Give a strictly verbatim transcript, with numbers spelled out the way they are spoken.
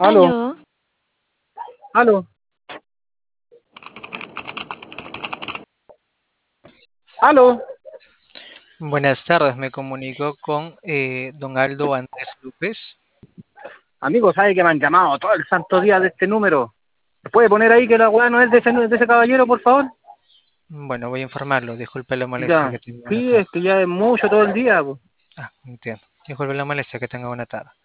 Aló, Aló, aló, aló. Buenas tardes, me comunico con eh, don Aldo Andrés López. Amigo, ¿sabe que me han llamado todo el santo día de este número? ¿Se puede poner ahí que la weá no es de ese, de ese caballero, por favor? Bueno, voy a informarlo, disculpe la molestia, Ya, que tenga buena sí, tarde. es que ya es mucho todo el día, po. Ah, entiendo. Disculpe la molestia, que tenga buena tarde.